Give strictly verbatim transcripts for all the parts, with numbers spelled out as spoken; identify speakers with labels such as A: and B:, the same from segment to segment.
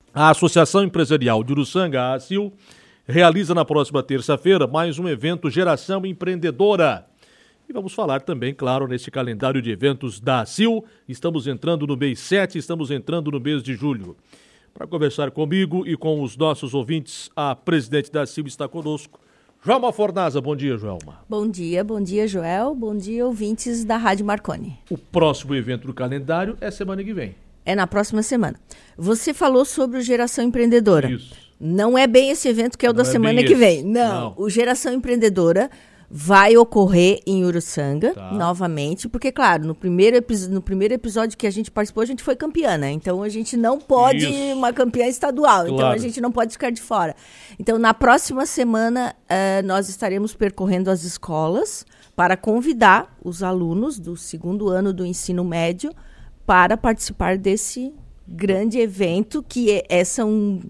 A: A Associação Empresarial de Uruçanga, a ACIL, realiza na próxima terça-feira mais um evento Geração Empreendedora. E vamos falar também, claro, nesse calendário de eventos da ACIL. Estamos entrando no mês sete, estamos entrando no mês de julho. Para conversar comigo e com os nossos ouvintes, a presidente da ACIL está conosco, Joelma Fornaza. Bom dia, Joelma.
B: Bom dia, bom dia, Joel. Bom dia, ouvintes da Rádio Marconi.
A: O próximo evento do calendário é semana que vem.
B: É na próxima semana. Você falou sobre o Geração Empreendedora.
A: Isso.
B: Não é bem esse evento que é o da
A: Não é
B: semana
A: bem
B: que
A: esse.
B: vem. Não.
A: Não.
B: O Geração Empreendedora vai ocorrer em Uruçanga,
A: Tá.
B: novamente, porque, claro, no primeiro, epi- no primeiro episódio que a gente participou, a gente foi campeã, né? Então, a gente não pode
A: Isso.
B: ir uma campeã estadual, então
A: Claro.
B: a gente não pode ficar de fora. Então, na próxima semana, eh, nós estaremos percorrendo as escolas para convidar os alunos do segundo ano do ensino médio para participar desse grande evento, que é, é- são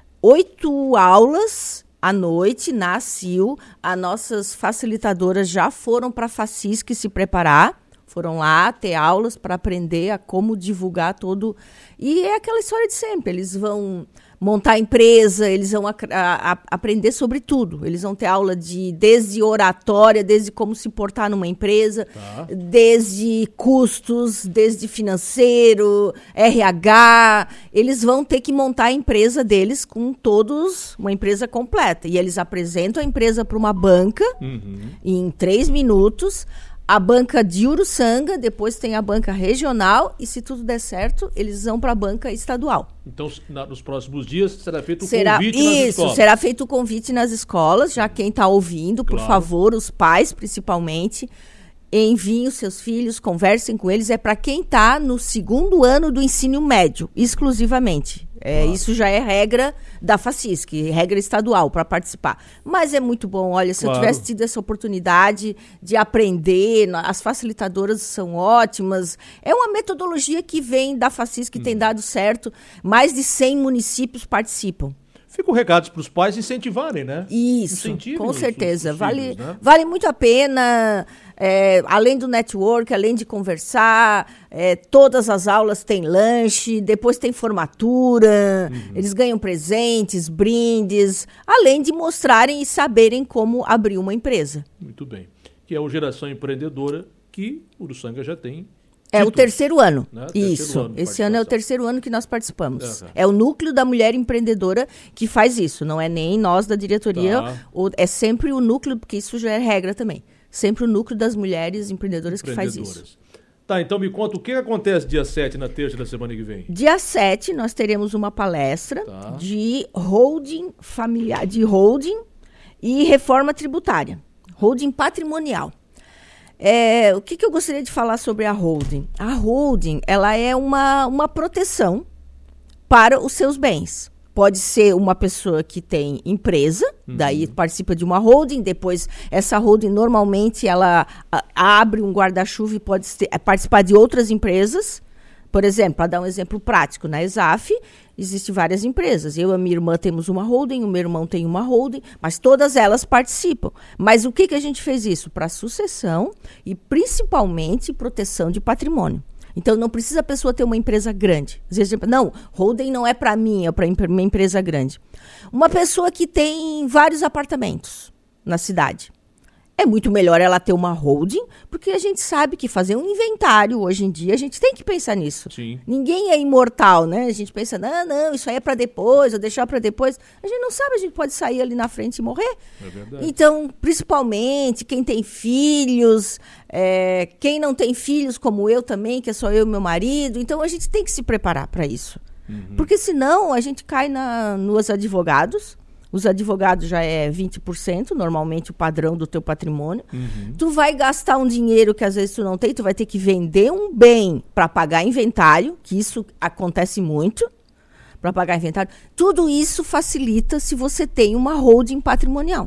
B: oito aulas à noite na ACIL. As nossas facilitadoras já foram para a FACISC se preparar, foram lá ter aulas para aprender a como divulgar todo. E é aquela história de sempre, eles vão montar empresa, eles vão ac- a- a- aprender sobre tudo. Eles vão ter aula de desde oratória, desde como se portar numa empresa,
A: Tá.
B: desde custos, desde financeiro, R H. Eles vão ter que montar a empresa deles com todos, uma empresa completa. E eles apresentam a empresa para uma banca
A: Uhum.
B: em três minutos. A banca de Uruçanga, depois tem a banca regional e, se tudo der certo, eles vão para a banca estadual.
A: Então, na- nos próximos dias, será feito o
B: Será,
A: convite nas
B: isso,
A: escolas.
B: será feito o convite nas escolas, já quem está ouvindo, por
A: Claro.
B: favor, os pais principalmente, enviem os seus filhos, conversem com eles. É para quem está no segundo ano do ensino médio, exclusivamente. É,
A: Claro.
B: Isso já é regra da FACISC, regra estadual para participar. Mas é muito bom, olha, se
A: Claro.
B: eu tivesse tido essa oportunidade de aprender, na- as facilitadoras são ótimas. É uma metodologia que vem da FACISC, que
A: Hum.
B: tem dado certo. Mais de cem municípios participam.
A: Fica o recado para os pais incentivarem, né?
B: Isso,
A: Incentivem
B: com
A: os-
B: certeza.
A: os
B: Vale,
A: filhos, né?
B: vale muito a pena, é, além do network, além de conversar, é, todas as aulas têm lanche, depois tem formatura,
A: Uhum.
B: eles ganham presentes, brindes, além de mostrarem e saberem como abrir uma empresa.
A: Muito bem. Que é o Geração Empreendedora, que Uruçanga já tem.
B: É o
A: títulos,
B: terceiro ano.
A: né? Terceiro
B: Isso.
A: ano de
B: Esse ano é o
A: participação.
B: terceiro ano que nós participamos.
A: Aham.
B: É o núcleo da mulher empreendedora que faz isso. Não é nem nós da diretoria.
A: Tá.
B: Ou- é sempre o núcleo, porque isso já é regra também. Sempre o núcleo das mulheres empreendedoras que faz isso.
A: Empreendedoras. Tá, então me conta o que acontece dia sete, na terça da semana que vem.
B: Dia sete, nós teremos uma palestra
A: Tá.
B: de holding familiar, de holding e reforma tributária. Holding patrimonial. É, o que, que eu gostaria de falar sobre a holding? A holding, ela é uma, uma proteção para os seus bens. Pode ser uma pessoa que tem empresa, daí participa de uma holding, depois essa holding normalmente ela a, abre um guarda-chuva e pode ser, é, participar de outras empresas. Por exemplo, para dar um exemplo prático, na ESAF existem várias empresas. Eu e a minha irmã temos uma holding, o meu irmão tem uma holding, mas todas elas participam. Mas o que, que a gente fez isso? Para sucessão e principalmente proteção de patrimônio. Então, não precisa a pessoa ter uma empresa grande. Às vezes, não, holding não é para mim, é para uma empresa grande. Uma pessoa que tem vários apartamentos na cidade. É muito melhor ela ter uma holding, porque a gente sabe que fazer um inventário hoje em dia, a gente tem que pensar nisso.
A: Sim.
B: Ninguém é imortal, né? A gente pensa, não, não, isso aí é para depois, ou deixar para depois. A gente não sabe, a gente pode sair ali na frente e morrer.
A: É verdade.
B: Então, principalmente, quem tem filhos, é, quem não tem filhos, como eu também, que é só eu e meu marido. Então, a gente tem que se preparar para isso.
A: Uhum.
B: Porque senão a gente cai na, nos advogados. Os advogados já é vinte por cento, normalmente o padrão do teu patrimônio.
A: Uhum.
B: Tu vai gastar um dinheiro que às vezes tu não tem, tu vai ter que vender um bem para pagar inventário, que isso acontece muito, para pagar inventário. Tudo isso facilita se você tem uma holding patrimonial.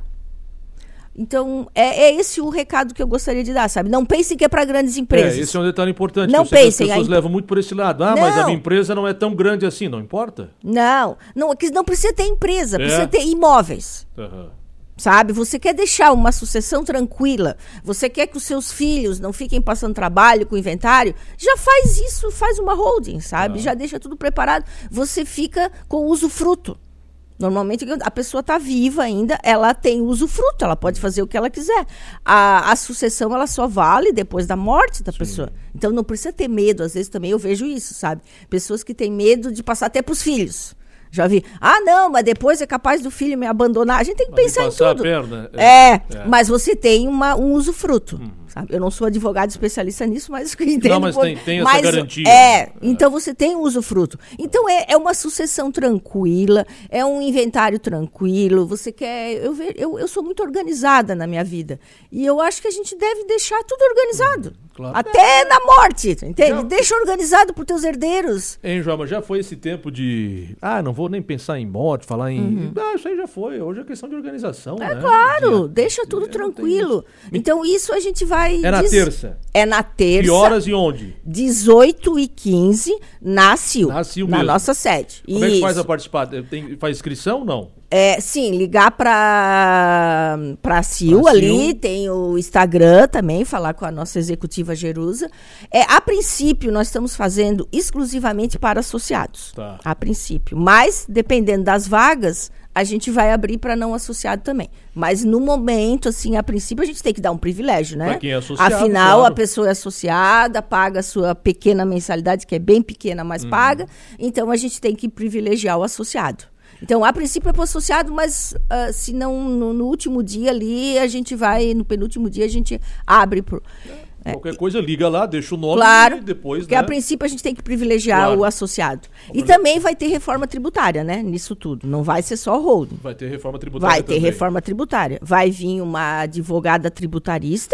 B: Então, é, é esse o recado que eu gostaria de dar, sabe? Não pensem que é para grandes empresas.
A: É, esse é um detalhe importante.
B: Não
A: que eu sei que
B: pensem,
A: as pessoas
B: a-
A: levam muito por esse lado. Ah, mas a
B: Não.
A: minha empresa não é tão grande assim, não importa?
B: Não, não, é que não precisa ter empresa,
A: É.
B: precisa ter imóveis.
A: Aham.
B: Sabe? Você quer deixar uma sucessão tranquila, você quer que os seus filhos não fiquem passando trabalho com inventário, já faz isso, faz uma holding, sabe? Ah. Já deixa tudo preparado, você fica com o usufruto. Normalmente a pessoa está viva ainda, ela tem usufruto, ela pode fazer o que ela quiser. A, a sucessão, ela só vale depois da morte da Sim. pessoa. Então não precisa ter medo, às vezes também eu vejo isso, sabe? Pessoas que têm medo de passar até para os filhos. Já vi, ah não, mas depois é capaz do filho me abandonar. A gente tem que mas pensar em tudo. A perna, é, é, é, mas você tem uma, um usufruto. Uhum. Sabe? Eu não sou advogado especialista nisso, mas entendo.
A: Não, mas
B: por...
A: tem, tem essa
B: mas,
A: garantia.
B: É, é, então você tem um usufruto. Então é, é uma sucessão tranquila, é um inventário tranquilo. Você quer. Eu, ve... eu, eu sou muito organizada na minha vida. E eu acho que a gente deve deixar tudo organizado. Uhum. Claro. Até na morte, entende? Já... Deixa organizado por teus herdeiros.
A: Hein, João, já foi esse tempo de... Ah, não vou nem pensar em morte, falar em... Uhum. Ah, isso aí já foi. Hoje é questão de organização,
B: É
A: né?
B: claro, de... deixa tudo é, tranquilo. Então isso a gente vai...
A: É na diz... terça?
B: É na terça.
A: Que horas e onde?
B: dezoito e quinze na C I U.
A: Na C I U
B: Na
A: mesmo.
B: nossa sede.
A: Como isso. É que faz a participar? Tem, faz inscrição ou não?
B: É, sim, ligar para a C I U pra ali, C I U. Tem o Instagram também, falar com a nossa executiva Jerusa. É, a princípio, nós estamos fazendo exclusivamente para associados. Tá. A princípio. Mas, dependendo das vagas, a gente vai abrir para não associado também. Mas, no momento, assim, a princípio, a gente tem que dar um privilégio, né?
A: Para quem é associado,
B: Afinal,
A: claro.
B: A pessoa é associada, paga a sua pequena mensalidade, que é bem pequena, mas uhum. paga. Então, a gente tem que privilegiar o associado. Então, a princípio é para o associado, mas uh, se não no, no último dia ali, a gente vai, no penúltimo dia, a gente abre pro...
A: É, Qualquer é, coisa, liga lá, deixa o nome
B: claro,
A: e depois...
B: Porque
A: né?
B: a princípio a gente tem que privilegiar
A: claro.
B: o associado. E também vai ter reforma tributária, né? Nisso tudo. Não vai ser só holding.
A: Vai ter reforma tributária
B: Vai ter
A: também.
B: reforma tributária. Vai vir uma advogada tributarista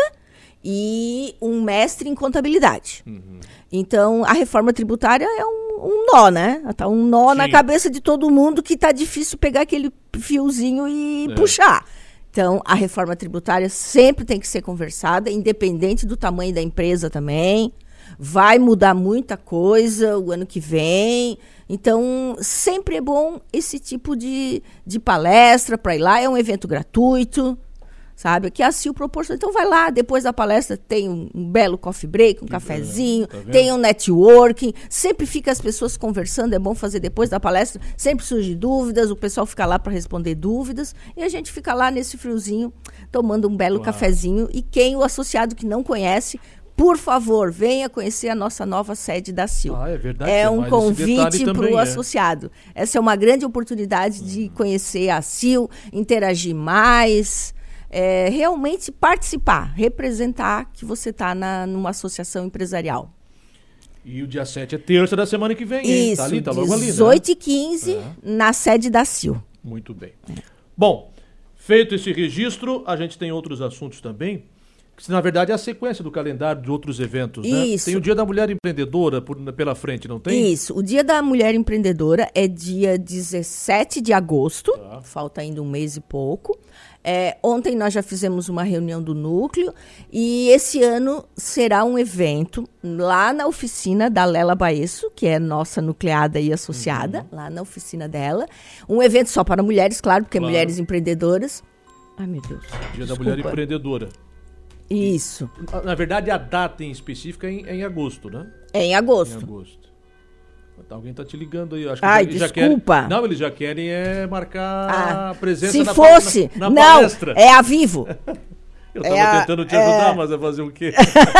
B: e um mestre em contabilidade. Uhum. Então, a reforma tributária é um, um nó, né? Tá um nó Sim. na cabeça de todo mundo que tá difícil pegar aquele fiozinho e é. puxar. Então, a reforma tributária sempre tem que ser conversada, independente do tamanho da empresa também. Vai mudar muita coisa o ano que vem. Então, sempre é bom esse tipo de, de palestra para ir lá. É um evento gratuito. Sabe? Que a C I U proporciona. Então vai lá, depois da palestra tem um, um belo coffee break, um que cafezinho, tá tem um networking, sempre fica as pessoas conversando, é bom fazer depois da palestra, sempre surgem dúvidas, o pessoal fica lá para responder dúvidas, e a gente fica lá nesse friozinho, tomando um belo Uau. cafezinho, e quem o associado que não conhece, por favor, venha conhecer a nossa nova sede da C I U.
A: Ah, é verdade.
B: É um convite para o
A: é.
B: associado. Essa é uma grande oportunidade uhum. de conhecer a C I U, interagir mais... É, realmente participar, representar que você está numa associação empresarial.
A: E o dia sete é terça da semana que vem, hein?
B: Isso,
A: tá ali, tá logo ali, né?
B: dezoito e quinze é. na sede da C I U.
A: Muito bem. É. Bom, feito esse registro, a gente tem outros assuntos também, que na verdade é a sequência do calendário de outros eventos, né?
B: Isso.
A: Tem o Dia da Mulher Empreendedora por, pela frente, não tem?
B: Isso, o Dia da Mulher Empreendedora é dia dezessete de agosto, tá. falta ainda um mês e pouco. É, ontem nós já fizemos uma reunião do núcleo e esse ano será um evento lá na oficina da Lela Baesso, que é nossa nucleada e associada, uhum. lá na oficina dela. Um evento só para mulheres, claro, porque claro. mulheres empreendedoras. Ai, meu Deus.
A: Dia
B: desculpa.
A: da Mulher Empreendedora.
B: Isso.
A: E, na verdade, a data em específica é em, é em agosto, né?
B: É em agosto.
A: Em agosto. Alguém tá te ligando aí. Acho que
B: Ai,
A: eles
B: desculpa.
A: Já querem, não, eles já querem é marcar
B: ah,
A: a presença
B: se
A: na,
B: fosse,
A: na, na
B: não,
A: palestra.
B: É a Vivo.
A: Eu tava
B: é
A: tentando
B: a,
A: te ajudar,
B: é...
A: mas é fazer o quê?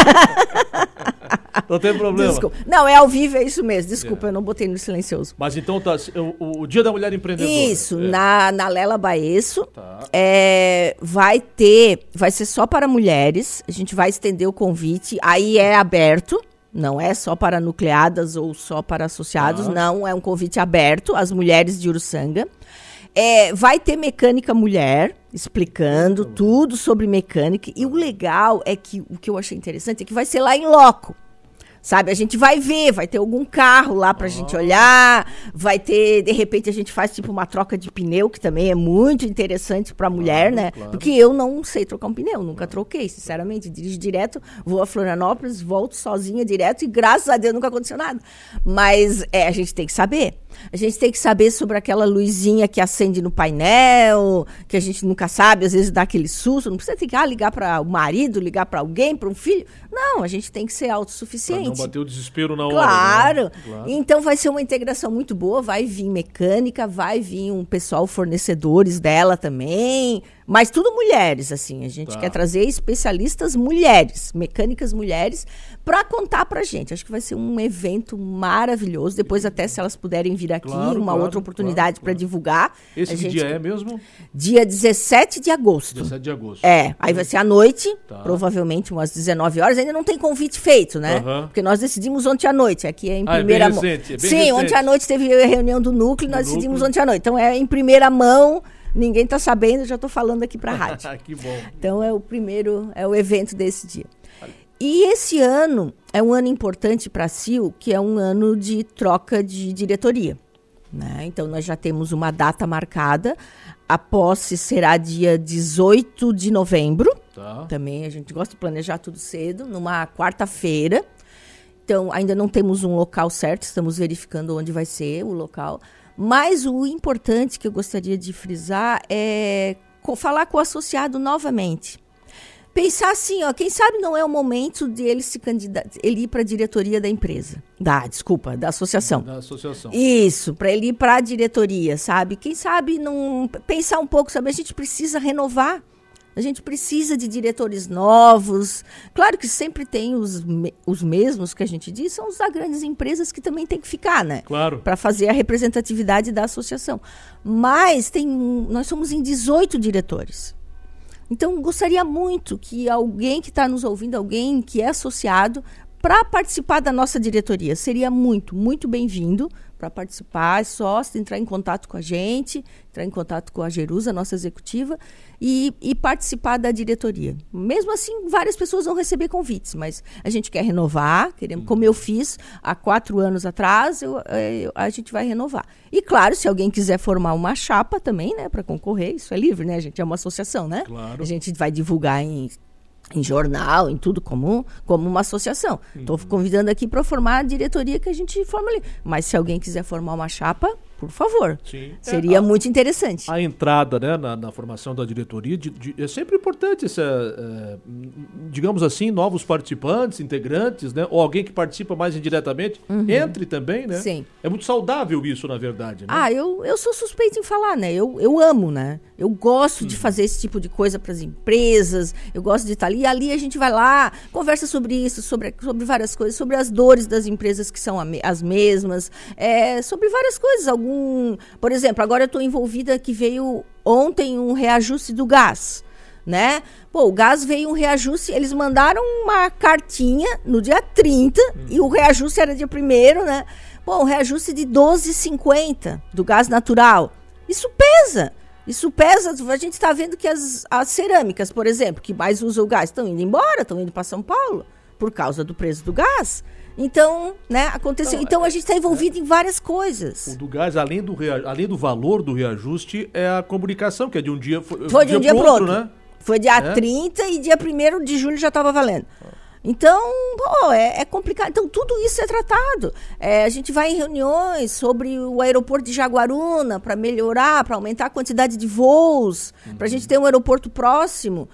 A: Não tem problema.
B: Desculpa. Não, é ao vivo, é isso mesmo. Desculpa, é. eu não botei no silencioso.
A: Mas então tá, o, o Dia da Mulher Empreendedora.
B: Isso,
A: é.
B: na, na Lela Baesso.
A: Tá.
B: É, vai ter, vai ser só para mulheres. A gente vai estender o convite. Aí é aberto. Não é só para nucleadas ou só para associados, ah. não, é um convite aberto às mulheres de Uruçanga. É, vai ter mecânica mulher, explicando uhum. tudo sobre mecânica. E o legal é que, o que eu achei interessante, é que vai ser lá em loco. Sabe, a gente vai ver, vai ter algum carro lá pra oh. gente olhar, vai ter, de repente a gente faz tipo uma troca de pneu, que também é muito interessante pra mulher, claro, né? Claro. Porque eu não sei trocar um pneu, nunca troquei, sinceramente, dirijo direto, vou a Florianópolis, volto sozinha direto e graças a Deus nunca aconteceu nada. Mas é, a gente tem que saber. A gente tem que saber sobre aquela luzinha que acende no painel, que a gente nunca sabe, às vezes dá aquele susto, não precisa ter que ah, ligar para o marido, ligar para alguém, para um filho. Não, a gente tem que ser autossuficiente.
A: Pra não bater o desespero na hora.
B: Claro.
A: Né? Claro.
B: Então vai ser uma integração muito boa, vai vir mecânica, vai vir um pessoal fornecedores dela também, mas tudo mulheres, assim. A gente tá. quer trazer especialistas mulheres, mecânicas mulheres, para contar pra gente. Acho que vai ser um evento maravilhoso. Depois, até se elas puderem vir aqui, claro, uma claro, outra oportunidade claro, para claro. divulgar.
A: Esse gente... dia é mesmo?
B: Dia dezessete de agosto.
A: dezessete de agosto.
B: É, aí vai ser à noite,
A: tá.
B: provavelmente umas dezenove horas. Ainda não tem convite feito, né? Uhum. Porque nós decidimos ontem à noite. Aqui é em
A: ah,
B: primeira
A: é bem
B: mão.
A: recente, é bem
B: Sim,
A: recente.
B: ontem à noite teve a reunião do núcleo, nós do decidimos núcleo. ontem à noite. Então é em primeira mão. Ninguém está sabendo, já estou falando aqui para a rádio.
A: Que bom.
B: Então é o primeiro, é o evento desse dia. E esse ano é um ano importante para a C I L, que é um ano de troca de diretoria. Né? Então nós já temos uma data marcada. A posse será dia dezoito de novembro. Tá. Também a gente gosta de planejar tudo cedo, numa quarta-feira. Então ainda não temos um local certo, estamos verificando onde vai ser o local. Mas o importante que eu gostaria de frisar é falar com o associado novamente. Pensar assim, ó, quem sabe não é o momento de ele se candidatar, ele ir para a diretoria da empresa. Da, desculpa, da associação.
A: Da associação.
B: Isso, para ele ir para a diretoria, sabe? Quem sabe não pensar um pouco, sabe? A gente precisa renovar. A gente precisa de diretores novos. Claro que sempre tem os, os mesmos que a gente diz, são os das grandes empresas que também tem que ficar, né?
A: Claro.
B: Para fazer a representatividade da associação. Mas tem, nós somos em dezoito diretores. Então, gostaria muito que alguém que está nos ouvindo, alguém que é associado, para participar da nossa diretoria. Seria muito, muito bem-vindo para participar. É só entrar em contato com a gente, entrar em contato com a Jerusa, nossa executiva, e, e participar da diretoria. Mesmo assim, várias pessoas vão receber convites, mas a gente quer renovar, queremos, como eu fiz há quatro anos atrás, eu, eu, a gente vai renovar. E claro, se alguém quiser formar uma chapa também, né, para concorrer, isso é livre, né? A gente é uma associação, né?
A: Claro. A
B: gente vai divulgar em... em jornal, em tudo, como, como uma associação. Estou uhum. convidando aqui para formar a diretoria que a gente forma ali. Mas se alguém quiser formar uma chapa, por favor.
A: Sim.
B: Seria é, a, muito interessante.
A: A entrada, né, na, na formação da diretoria, de, de, é sempre importante, essa, é, digamos assim, novos participantes, integrantes, né, ou alguém que participa mais indiretamente, uhum. entre também, né?
B: Sim.
A: É muito saudável isso, na verdade. Né?
B: Ah, eu, eu sou suspeita em falar, né? Eu, eu amo, né? Eu gosto uhum. de fazer esse tipo de coisa para as empresas, eu gosto de estar ali, e ali a gente vai lá, conversa sobre isso, sobre, sobre várias coisas, sobre as dores das empresas que são a, as mesmas, é, sobre várias coisas, algum Um, por exemplo, agora eu estou envolvida que veio ontem um reajuste do gás, né? Pô, o gás veio um reajuste, eles mandaram uma cartinha no dia trinta hum. e o reajuste era dia primeiro, né? Pô, um reajuste de doze reais e cinquenta centavos do gás natural. Isso pesa. Isso pesa, a gente está vendo que as, as cerâmicas, por exemplo, que mais usam o gás, estão indo embora, estão indo para São Paulo por causa do preço do gás. Então, né, aconteceu. Então, então a gente está envolvido é, em várias coisas.
A: O do gás, além do, rea, além do valor do reajuste, é a comunicação, que é de um dia, foi,
B: foi de um dia, dia pro outro,
A: né?
B: Foi dia é? trinta e dia primeiro de julho já estava valendo. Então, pô, é, é complicado. Então, tudo isso é tratado. É, a gente vai em reuniões sobre o aeroporto de Jaguaruna para melhorar, para aumentar a quantidade de voos, uhum. para a gente ter um aeroporto próximo.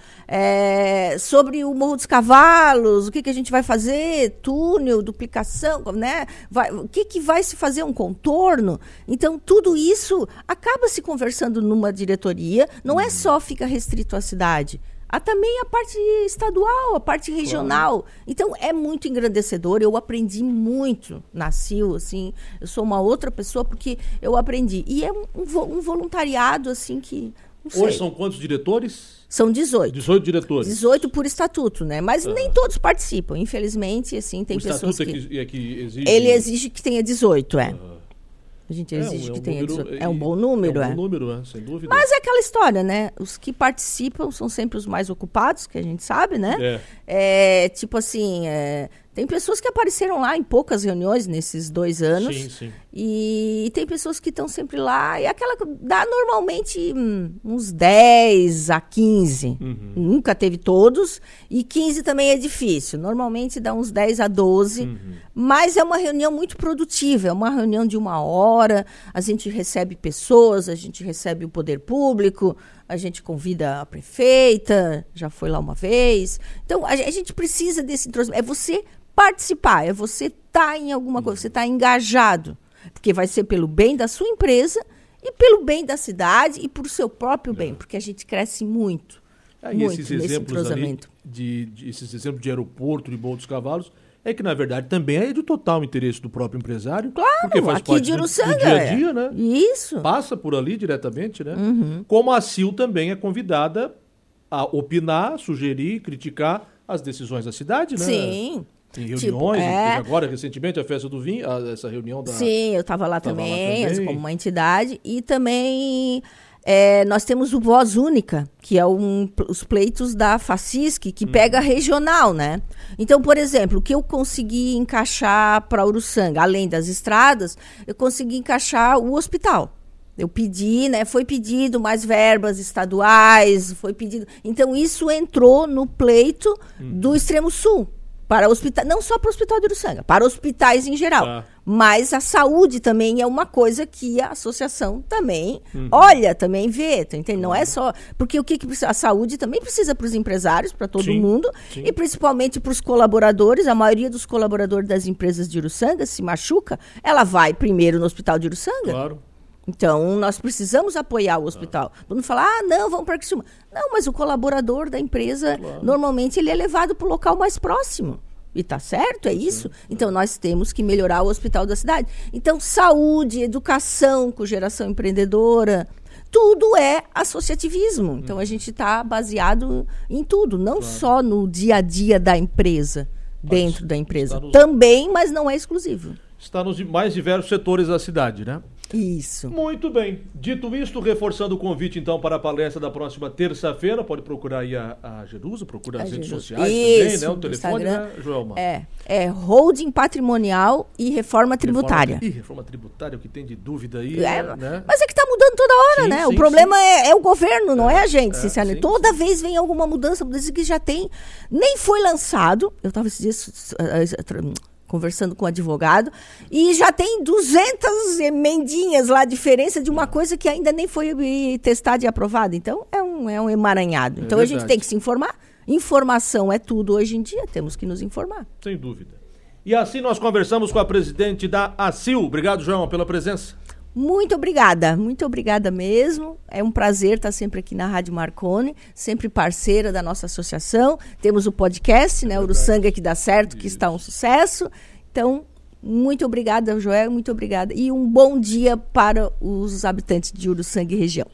B: É, sobre o Morro dos Cavalos, o que, que a gente vai fazer, túnel, duplicação, né? Vai, o que, que vai se fazer, um contorno. Então, tudo isso acaba se conversando numa diretoria. Não uhum. é só fica restrito à cidade. Há também a parte estadual, a parte regional. Claro. Então, é muito engrandecedor. Eu aprendi muito na C I L, assim. Eu sou uma outra pessoa porque eu aprendi. E é um, um voluntariado, assim, que...
A: Hoje são quantos diretores?
B: São dezoito.
A: dezoito diretores.
B: dezoito por estatuto, né? Mas ah. nem todos participam. Infelizmente, assim, tem
A: o
B: pessoas que...
A: O estatuto é que exige...
B: Ele exige que tenha dezoito, é. Ah. A gente
A: é,
B: exige
A: é um
B: que tenha
A: número,
B: dezoito. É um bom número, é.
A: É um bom número, é, sem dúvida.
B: Mas é aquela história, né? Os que participam são sempre os mais ocupados, que a gente sabe, né?
A: É.
B: É, tipo assim, é, Tem pessoas que apareceram lá em poucas reuniões nesses dois anos.
A: Sim, sim.
B: E, e tem pessoas que estão sempre lá. E aquela dá normalmente hum, uns dez a quinze. Uhum. Nunca teve todos. E quinze também é difícil. Normalmente dá uns dez a doze. Uhum. Mas é uma reunião muito produtiva. É uma reunião de uma hora. A gente recebe pessoas, a gente recebe o poder público. A gente convida a prefeita, já foi lá uma vez. Então, a, a gente precisa desse entrosamento. É você participar, é você estar tá em alguma coisa, você estar tá engajado. Porque vai ser pelo bem da sua empresa e pelo bem da cidade e por seu próprio bem, porque a gente cresce muito,
A: é,
B: muito
A: esses
B: nesse
A: exemplos
B: entrosamento.
A: Ali de, de, esses exemplos de aeroporto, de Boa dos Cavalos, é que, na verdade, também é do total interesse do próprio empresário.
B: Claro,
A: porque faz
B: aqui
A: parte
B: de
A: do,
B: Uruçanga,
A: do dia a dia, né?
B: Isso.
A: Passa por ali diretamente, né?
B: Uhum.
A: Como a C I L também é convidada a opinar, sugerir, criticar as decisões da cidade, né?
B: Sim.
A: Tem reuniões,
B: tipo, é...
A: agora, recentemente, a festa do vinho, a, essa reunião da...
B: Sim, eu estava lá, lá também, como uma entidade. E também... É, nós temos o Voz Única, que é um, os pleitos da FACISC, que hum. pega regional, né? Então, por exemplo, o que eu consegui encaixar para Uruçanga, além das estradas, eu consegui encaixar o hospital. Eu pedi, né? Foi pedido mais verbas estaduais, foi pedido... Então, isso entrou no pleito hum. do Extremo Sul. Para hospital, não só para o Hospital de Uruçanga, para hospitais em geral. Ah. Mas a saúde também é uma coisa que a associação também uhum. olha, também vê, tá entendendo? Não é só... Porque o que, que precisa? A saúde também precisa para os empresários, para todo sim, mundo, sim. e principalmente para os colaboradores. A maioria dos colaboradores das empresas de Uruçanga se machuca, ela vai primeiro no Hospital de Uruçanga.
A: Claro.
B: Então, nós precisamos apoiar o hospital. Todo mundo fala, ah, não, vamos para Criciúma. Não, mas o colaborador da empresa, claro. normalmente, ele é levado para o local mais próximo. E tá certo, é isso? Sim, então, nós temos que melhorar o hospital da cidade. Então, saúde, educação com geração empreendedora, tudo é associativismo. Então, hum. a gente está baseado em tudo, não claro. só no dia a dia da empresa, dentro da empresa. Nos... Também, mas não é exclusivo.
A: Está nos mais diversos setores da cidade, né?
B: Isso.
A: Muito bem. Dito isto, reforçando o convite, então, para a palestra da próxima terça-feira, pode procurar aí a, a Jerusa, procura as redes sociais
B: Isso,
A: também, né? O telefone,
B: Instagram,
A: né, Joelma?
B: É, é holding patrimonial e reforma tributária.
A: Reforma, ih, reforma tributária, o que tem de dúvida aí,
B: é,
A: né?
B: Mas é que está mudando toda hora,
A: sim,
B: né?
A: Sim,
B: o problema é, é o governo, não é, é a gente,
A: é,
B: sinceramente.
A: Sim,
B: toda
A: sim.
B: vez vem alguma mudança, mudança que já tem, nem foi lançado, eu estava esses dias... conversando com o advogado, e já tem duzentas emendinhas lá, diferença de uma coisa que ainda nem foi testada e aprovada. Então, é um, é um emaranhado.
A: É
B: então,
A: verdade.
B: A gente tem que se informar. Informação é tudo hoje em dia, temos que nos informar.
A: Sem dúvida. E assim nós conversamos com a presidente da A C I L. Obrigado, João, pela presença.
B: Muito obrigada, muito obrigada mesmo. É um prazer estar sempre aqui na Rádio Marconi, sempre parceira da nossa associação. Temos o podcast, né, Uruçanga que dá certo, que Isso. está um sucesso. Então, muito obrigada, Joel, muito obrigada. E um bom dia para os habitantes de Uruçanga e região.